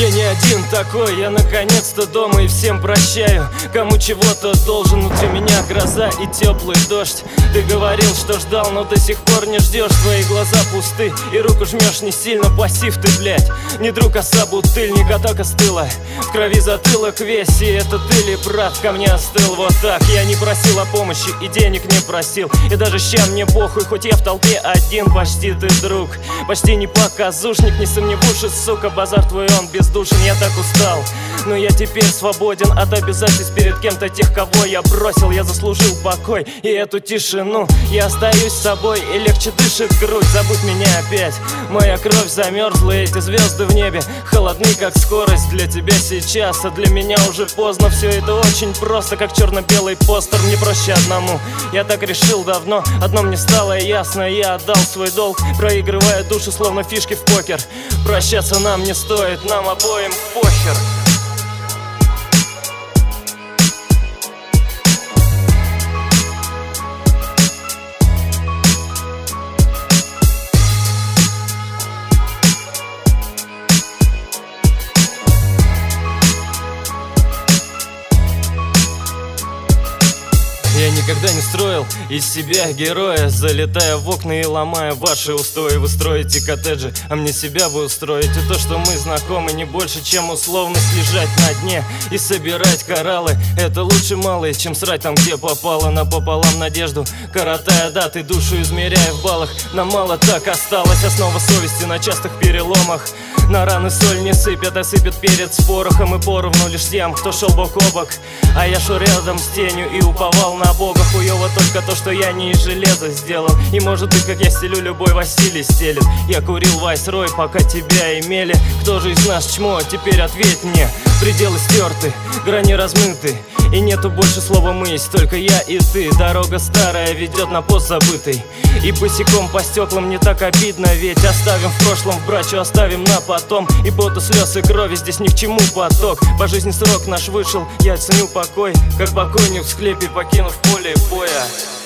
Я не один такой, я наконец-то дома и всем прощаю. Кому чего-то должен, внутри меня гроза и теплый дождь. Ты говорил, что ждал, но до сих пор не ждешь. Твои глаза пусты и руку жмешь не сильно. Пассив ты, блядь, не друг, а собутыльник. Атака стыла, в крови затылок весь. И это ты ли, брат, ко мне остыл? Вот так, я не просил о помощи и денег не просил. И даже ща мне похуй, хоть я в толпе один. Почти ты друг, почти не показушник. Не сомневушься, сука, базар твой он бездушен. Я так устал, но я теперь свободен от обязательств перед кем-то тех, кого я бросил. Я заслужил покой и эту тишину. Я остаюсь с собой и легче дышит грудь. Забудь меня опять, моя кровь замерзла. Эти звезды в небе холодны, как скорость для тебя сейчас. А для меня уже поздно, все это очень просто, как черно-белый постер. Мне проще одному, я так решил давно. Одно мне стало ясно, я отдал свой долг, проигрывая душу, словно фишки в покер. Прощаться нам не стоит, нам обоим похер. Я никогда не строил из себя героя, залетая в окна и ломая ваши устои. Вы строите коттеджи, а мне себя вы устроите. То, что мы знакомы, не больше, чем условность. Лежать на дне и собирать кораллы — это лучше малый, чем срать там, где попало. Напополам надежду, коротая даты, душу измеряя в баллах. Нам мало так осталось, основа совести на частых переломах. На раны соль не сыпят, а сыпят перед с порохом. И поровну лишь тем, кто шел бок о бок. А я шел рядом с тенью и уповал на Бога. Хуёво только то, что я не из железа сделан. И может быть, как я стелю, любой Василий стелит. Я курил Вайсрой, пока тебя имели. Кто же из нас чмо? Теперь ответь мне. Пределы стерты, грани размыты, и нету больше слова «мы», есть только я и ты. Дорога старая ведет на пост забытый, и босиком по стеклам не так обидно. Ведь оставим в прошлом, в брачу оставим на потом. И пота, слез и крови здесь ни к чему поток. По жизни срок наш вышел, я ценю покой, как покойник в склепе, покинув поле боя.